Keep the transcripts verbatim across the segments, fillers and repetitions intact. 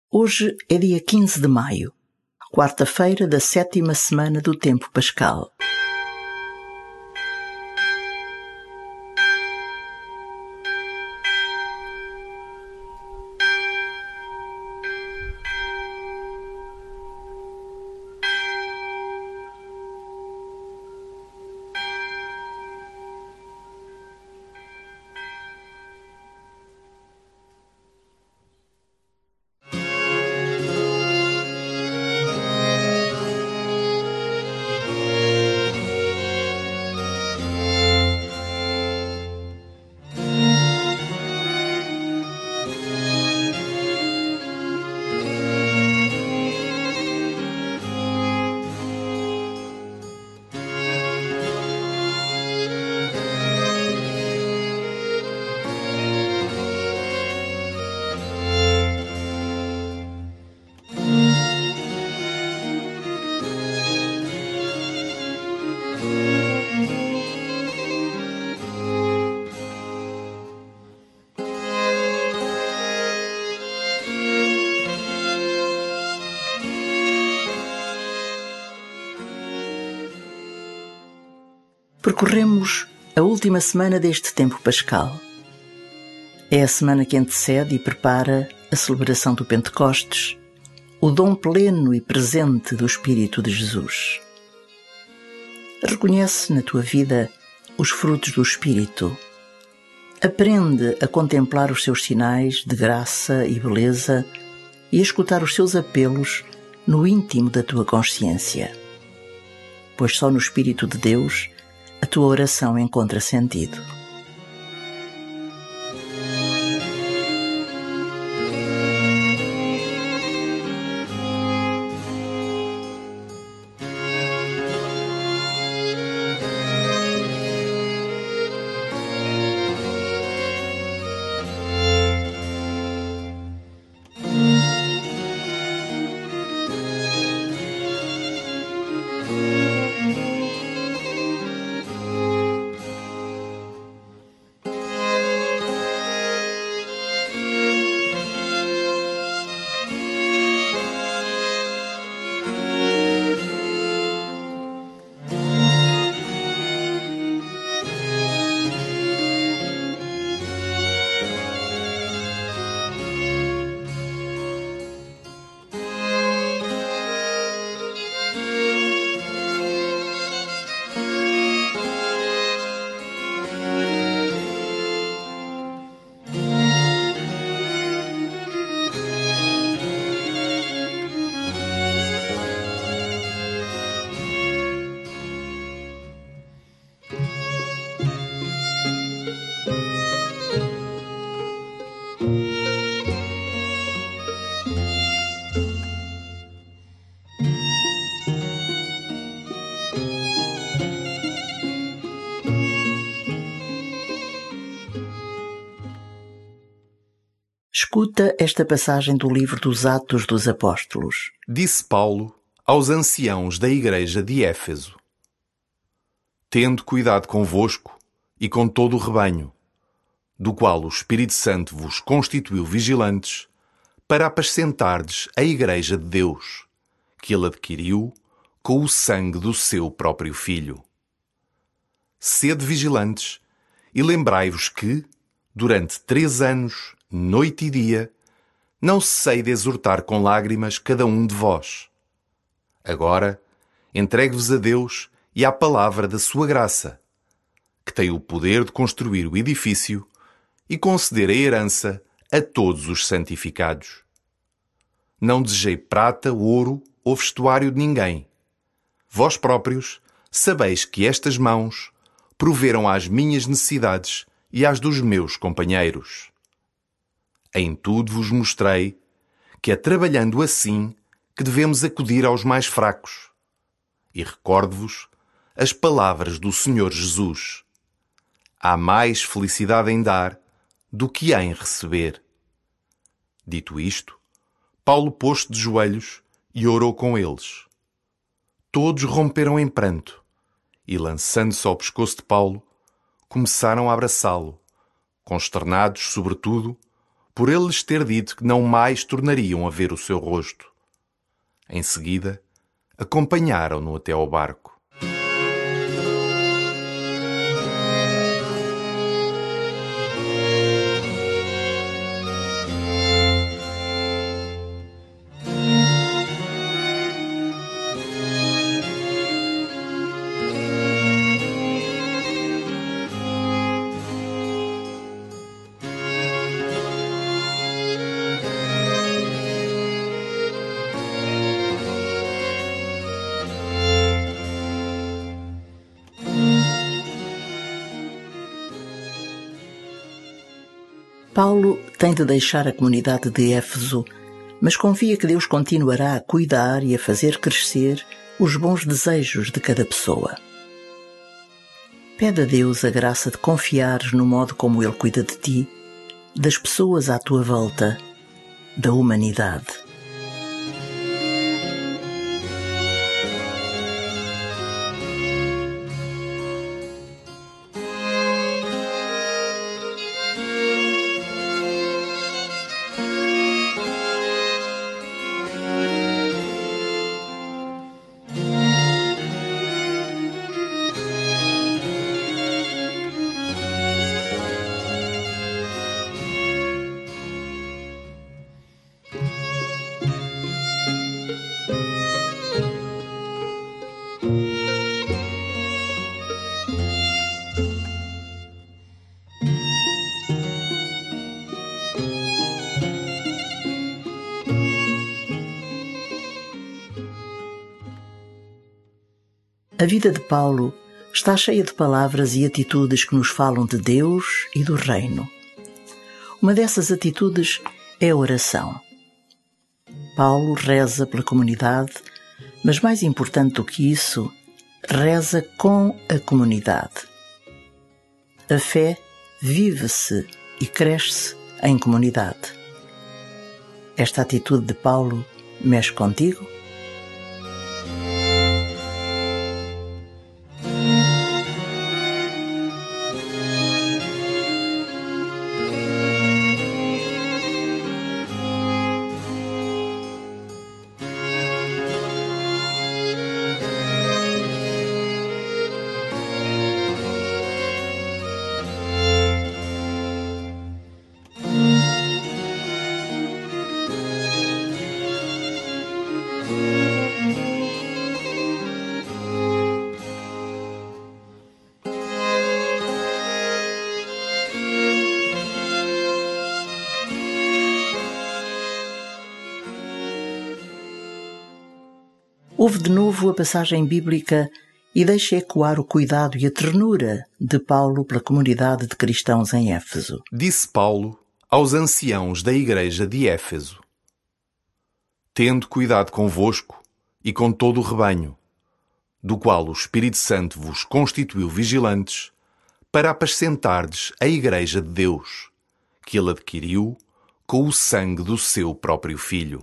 Hoje é dia quinze de maio, quarta-feira da sétima semana do tempo pascal. Percorremos a última semana deste tempo pascal. É a semana que antecede e prepara a celebração do Pentecostes, o dom pleno e presente do Espírito de Jesus. Reconhece na tua vida os frutos do Espírito. Aprende a contemplar os seus sinais de graça e beleza e a escutar os seus apelos no íntimo da tua consciência. Pois só no Espírito de Deus a tua oração encontra sentido. Escuta esta passagem do livro dos Atos dos Apóstolos. Disse Paulo aos anciãos da igreja de Éfeso: Tende cuidado convosco e com todo o rebanho, do qual o Espírito Santo vos constituiu vigilantes, para apacentardes a igreja de Deus, que ele adquiriu com o sangue do seu próprio Filho. Sede vigilantes e lembrai-vos que, durante três anos, noite e dia, não cessei de exortar com lágrimas cada um de vós. Agora, entregue-vos a Deus e à palavra da sua graça, que tem o poder de construir o edifício e conceder a herança a todos os santificados. Não desejei prata, ouro ou vestuário de ninguém. Vós próprios sabeis que estas mãos proveram às minhas necessidades e às dos meus companheiros. Em tudo vos mostrei que é trabalhando assim que devemos acudir aos mais fracos. E recordo-vos as palavras do Senhor Jesus: há mais felicidade em dar do que em receber. Dito isto, Paulo pôs-se de joelhos e orou com eles. Todos romperam em pranto e, lançando-se ao pescoço de Paulo, começaram a abraçá-lo, consternados, sobretudo, por ele lhes ter dito que não mais tornariam a ver o seu rosto. Em seguida, acompanharam-no até ao barco. Paulo tem de deixar a comunidade de Éfeso, mas confia que Deus continuará a cuidar e a fazer crescer os bons desejos de cada pessoa. Pede a Deus a graça de confiares no modo como Ele cuida de ti, das pessoas à tua volta, da humanidade. A vida de Paulo está cheia de palavras e atitudes que nos falam de Deus e do reino. Uma dessas atitudes é a oração. Paulo reza pela comunidade, mas mais importante do que isso, reza com a comunidade. A fé vive-se e cresce em comunidade. Esta atitude de Paulo mexe contigo? Ouve de novo a passagem bíblica e deixa ecoar o cuidado e a ternura de Paulo pela comunidade de cristãos em Éfeso. Disse Paulo aos anciãos da igreja de Éfeso: Tende cuidado convosco e com todo o rebanho, do qual o Espírito Santo vos constituiu vigilantes, para apacentardes a igreja de Deus, que ele adquiriu com o sangue do seu próprio Filho.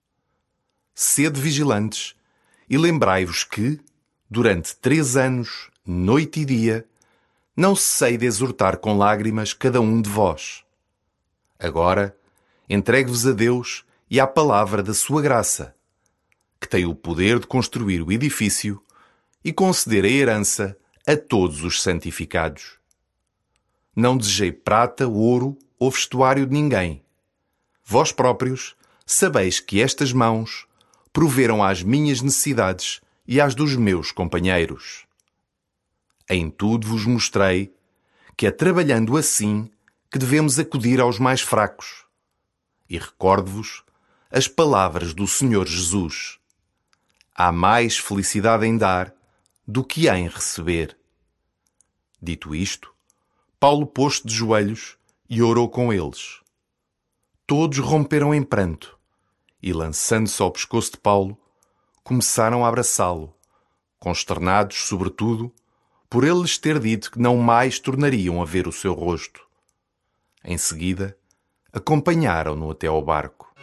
Sede vigilantes e lembrai-vos que, durante três anos, noite e dia, não cessei de exortar com lágrimas cada um de vós. Agora, entregue-vos a Deus e à palavra da sua graça, que tem o poder de construir o edifício e conceder a herança a todos os santificados. Não desejei prata, ouro ou vestuário de ninguém. Vós próprios sabeis que estas mãos proveram às minhas necessidades e às dos meus companheiros. Em tudo vos mostrei que é trabalhando assim que devemos acudir aos mais fracos. E recordo-vos as palavras do Senhor Jesus: há mais felicidade em dar do que em receber. Dito isto, Paulo pôs-se de joelhos e orou com eles. Todos romperam em pranto e, lançando-se ao pescoço de Paulo, começaram a abraçá-lo, consternados, sobretudo, por ele lhes ter dito que não mais tornariam a ver o seu rosto. Em seguida, acompanharam-no até ao barco.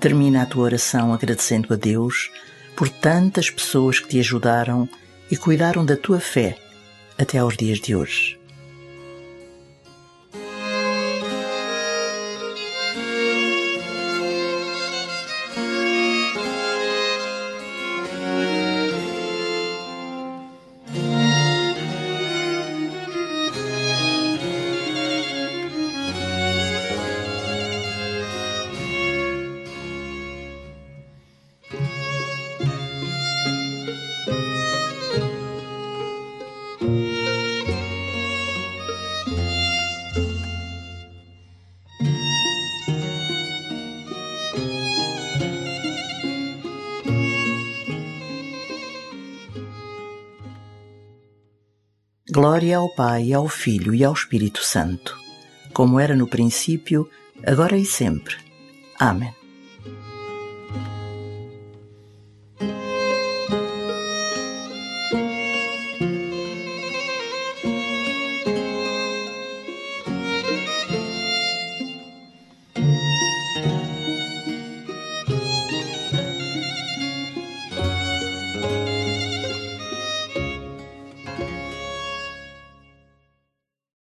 Termina a tua oração agradecendo a Deus por tantas pessoas que te ajudaram e cuidaram da tua fé até aos dias de hoje. Glória ao Pai, ao Filho e ao Espírito Santo, como era no princípio, agora e sempre. Amém.